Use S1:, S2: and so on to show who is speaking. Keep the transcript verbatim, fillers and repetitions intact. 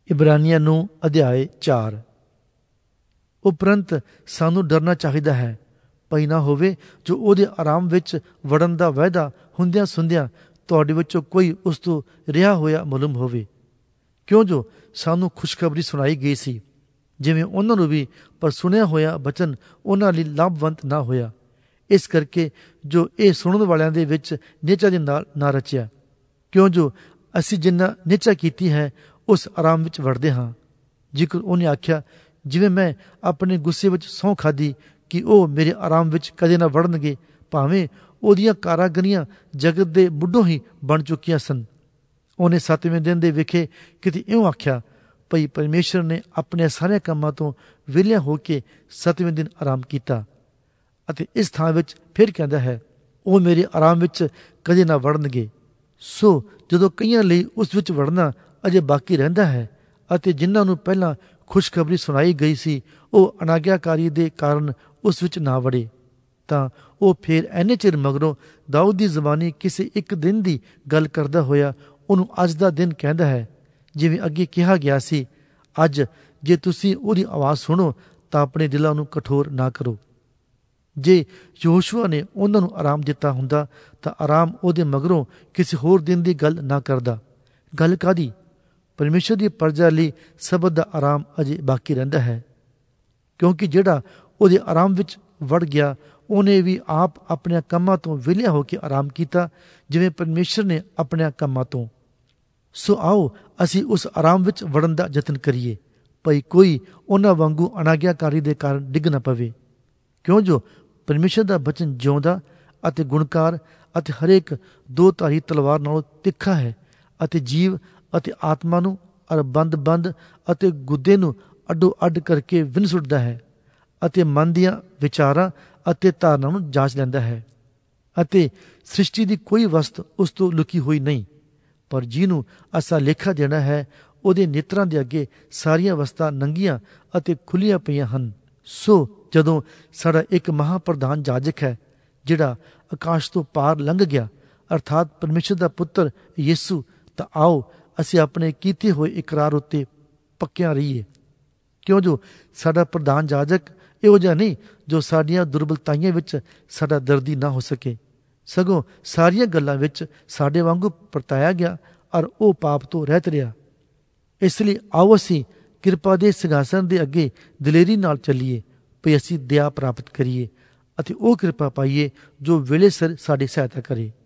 S1: ਇਬਰਾਨੀਆਂ ਨੂੰ ਅਧਿਆਏ ਚਾਰ। ਉਪਰੰਤ ਸਾਨੂੰ ਡਰਨਾ ਚਾਹੀਦਾ ਹੈ, ਭਈ ਨਾ ਹੋਵੇ ਜੋ ਉਹਦੇ ਆਰਾਮ ਵਿੱਚ ਵੜਨ ਦਾ ਵਾਅਦਾ ਹੁੰਦਿਆਂ ਸੁਣਦਿਆਂ ਤੁਹਾਡੇ ਵਿੱਚੋਂ ਕੋਈ ਉਸ ਤੋਂ ਰਿਹਾ ਹੋਇਆ ਮਾਲੂਮ ਹੋਵੇ। ਕਿਉਂ ਜੋ ਸਾਨੂੰ ਖੁਸ਼ਖਬਰੀ ਸੁਣਾਈ ਗਈ ਸੀ, ਜਿਵੇਂ ਉਹਨਾਂ ਨੂੰ ਵੀ, ਪਰ ਸੁਣਿਆ ਹੋਇਆ ਬਚਨ ਉਹਨਾਂ ਲਈ ਲਾਭਵੰਤ ਨਾ ਹੋਇਆ। ਇਸ ਕਰਕੇ ਜੋ ਇਹ ਸੁਣਨ ਵਾਲਿਆਂ ਦੇ ਵਿੱਚ ਨਿਹਚਾ ਦੇ ਨਾਲ ਨਾ ਰਚਿਆ, ਕਿਉਂ ਜੋ ਅਸੀਂ ਜਿੰਨਾ ਨਿਹਚਾ ਕੀਤੀ ਹੈ ਉਸ ਆਰਾਮ ਵਿੱਚ ਵੜਦੇ ਹਾਂ। ਜੇਕਰ ਉਹਨੇ ਆਖਿਆ, ਜਿਵੇਂ ਮੈਂ ਆਪਣੇ ਗੁੱਸੇ ਵਿੱਚ ਸਹੁੰ ਖਾਧੀ ਕਿ ਉਹ ਮੇਰੇ ਆਰਾਮ ਵਿੱਚ ਕਦੇ ਨਾ ਵੜਨਗੇ, ਭਾਵੇਂ ਉਹਦੀਆਂ ਕਾਰਾਗਰੀਆਂ ਜਗਤ ਦੇ ਮੁੱਢੋਂ ਹੀ ਬਣ ਚੁੱਕੀਆਂ ਸਨ। ਉਹਨੇ ਸੱਤਵੇਂ ਦਿਨ ਦੇ ਵਿਖੇ ਕਿਤੇ ਇਉਂ ਆਖਿਆ, ਭਈ ਪਰਮੇਸ਼ਰ ਨੇ ਆਪਣੇ ਸਾਰਿਆਂ ਕੰਮਾਂ ਤੋਂ ਵਿਹਲਿਆਂ ਹੋ ਕੇ ਸੱਤਵੇਂ ਦਿਨ ਆਰਾਮ ਕੀਤਾ। ਅਤੇ ਇਸ ਥਾਂ ਵਿੱਚ ਫਿਰ ਕਹਿੰਦਾ ਹੈ, ਉਹ ਮੇਰੇ ਆਰਾਮ ਵਿੱਚ ਕਦੇ ਨਾ ਵੜਨਗੇ। ਸੋ ਜਦੋਂ ਕਈਆਂ ਲਈ ਉਸ ਵਿੱਚ ਵੜਨਾ ਅਜੇ ਬਾਕੀ ਰਹਿੰਦਾ ਹੈ ਅਤੇ ਜਿਨ੍ਹਾਂ ਨੂੰ ਪਹਿਲਾਂ ਖੁਸ਼ਖਬਰੀ ਸੁਣਾਈ ਗਈ ਸੀ ਉਹ ਅਨਾਗਿਆਕਾਰੀ ਦੇ ਕਾਰਨ ਉਸ ਵਿੱਚ ਨਾ ਵੜੇ, ਤਾਂ ਉਹ ਫਿਰ ਐਨੇ ਚਿਰ ਮਗਰੋਂ ਦਾਊਦ ਦੀ ਜ਼ਬਾਨੀ ਕਿਸੇ ਇੱਕ ਦਿਨ ਦੀ ਗੱਲ ਕਰਦਾ ਹੋਇਆ ਉਹਨੂੰ ਅੱਜ ਦਾ ਦਿਨ ਕਹਿੰਦਾ ਹੈ। ਜਿਵੇਂ ਅੱਗੇ ਕਿਹਾ ਗਿਆ ਸੀ, ਅੱਜ ਜੇ ਤੁਸੀਂ ਉਹਦੀ ਆਵਾਜ਼ ਸੁਣੋ ਤਾਂ ਆਪਣੇ ਦਿਲਾਂ ਨੂੰ ਕਠੋਰ ਨਾ ਕਰੋ। ਜੇ ਯਹੋਸ਼ੂਆ ਨੇ ਉਹਨਾਂ ਨੂੰ ਆਰਾਮ ਦਿੱਤਾ ਹੁੰਦਾ ਤਾਂ ਆਰਾਮ ਉਹਦੇ ਮਗਰੋਂ ਕਿਸੇ ਹੋਰ ਦਿਨ ਦੀ ਗੱਲ ਨਾ ਕਰਦਾ। ਗੱਲ ਕਾਹਦੀ? ਪਰਮੇਸ਼ਰ ਦੀ ਪ੍ਰਜਾ ਲਈ ਸਬਤ ਦਾ ਆਰਾਮ ਅਜੇ ਬਾਕੀ ਰਹਿੰਦਾ ਹੈ, ਕਿਉਂਕਿ ਜਿਹੜਾ ਉਹਦੇ ਆਰਾਮ ਵਿੱਚ ਵੜ ਗਿਆ ਉਹਨੇ ਵੀ ਆਪ ਆਪਣੇ ਕੰਮਾਂ ਤੋਂ ਵਿਹਲਿਆ ਹੋ ਕੇ ਆਰਾਮ ਕੀਤਾ, ਜਿਵੇਂ ਪਰਮੇਸ਼ਰ ਨੇ ਆਪਣੇ ਕੰਮਾਂ ਤੋਂ। ਸੋ ਆਓ ਅਸੀਂ ਉਸ ਆਰਾਮ ਵਿੱਚ ਵੜਨ ਦਾ ਯਤਨ ਕਰੀਏ, ਭਈ ਕੋਈ ਉਹਨਾਂ ਵਾਂਗੂ ਅਨਾਗਿਆਕਾਰੀ ਦੇ ਕਾਰਨ ਡਿੱਗ ਨਾ ਪਵੇ। ਕਿਉਂ ਜੋ ਪਰਮੇਸ਼ਰ ਦਾ ਬਚਨ ਜਿਉਂਦਾ ਅਤੇ ਗੁਣਕਾਰ ਅਤੇ ਹਰੇਕ ਦੋ ਧਾਰੀ ਤਲਵਾਰ ਨਾਲੋਂ ਤਿੱਖਾ ਹੈ ਅਤੇ ਜੀਵ ਅਤੇ ਆਤਮਾ ਨੂੰ ਅਰ ਬੰਦ ਬੰਦ ਅਤੇ ਗੁੱਦੇ ਨੂੰ ਅੱਡੋ ਅੱਡ ਕਰਕੇ ਵਿੰਨ ਸੁੱਟਦਾ ਹੈ ਅਤੇ ਮਨ ਦੀਆਂ ਵਿਚਾਰਾਂ ਅਤੇ ਧਾਰਨਾ ਨੂੰ ਜਾਂਚ ਲੈਂਦਾ ਹੈ। ਅਤੇ ਸ੍ਰਿਸ਼ਟੀ ਦੀ ਕੋਈ ਵਸਤ ਉਸ ਤੋਂ ਲੁਕੀ ਹੋਈ ਨਹੀਂ, ਪਰ ਜਿਹਨੂੰ ਅਸਾਂ ਲੇਖਾ ਦੇਣਾ ਹੈ ਉਹਦੇ ਨੇਤਰਾਂ ਦੇ ਅੱਗੇ ਸਾਰੀਆਂ ਵਸਤਾਂ ਨੰਗੀਆਂ ਅਤੇ ਖੁੱਲੀਆਂ ਪਈਆਂ ਹਨ। ਸੋ ਜਦੋਂ ਸਾਡਾ ਇੱਕ ਮਹਾਂਪ੍ਰਧਾਨ ਜਾਜਕ ਹੈ ਜਿਹੜਾ ਆਕਾਸ਼ ਤੋਂ ਪਾਰ ਲੰਘ ਗਿਆ, ਅਰਥਾਤ ਪਰਮੇਸ਼ਰ ਦਾ ਪੁੱਤਰ ਯਿਸੂ, ਤਾਂ ਆਓ ਅਸੀਂ ਆਪਣੇ ਕੀਤੇ ਹੋਏ ਇਕਰਾਰ ਉੱਤੇ ਪੱਕਿਆਂ ਰਹੀਏ। ਕਿਉਂ ਜੋ ਸਾਡਾ ਪ੍ਰਧਾਨ ਜਾਜਕ ਇਹੋ ਜਿਹਾ ਨਹੀਂ ਜੋ ਸਾਡੀਆਂ ਦੁਰਬਲਤਾਈਆਂ ਵਿੱਚ ਸਾਡਾ ਦਰਦੀ ਨਾ ਹੋ ਸਕੇ, ਸਗੋਂ ਸਾਰੀਆਂ ਗੱਲਾਂ ਵਿੱਚ ਸਾਡੇ ਵਾਂਗੂ ਪਰਤਾਇਆ ਗਿਆ ਔਰ ਉਹ ਪਾਪ ਤੋਂ ਰਹਿਤ ਰਿਹਾ। ਇਸ ਲਈ ਆਓ ਅਸੀਂ ਕਿਰਪਾ ਦੇ ਸਿੰਘਾਸਨ ਦੇ ਅੱਗੇ ਦਲੇਰੀ ਨਾਲ ਚੱਲੀਏ, ਭਈ ਅਸੀਂ ਦਇਆ ਪ੍ਰਾਪਤ ਕਰੀਏ ਅਤੇ ਉਹ ਕਿਰਪਾ ਪਾਈਏ ਜੋ ਵੇਲੇ ਸਿਰ ਸਾਡੀ ਸਹਾਇਤਾ ਕਰੇ।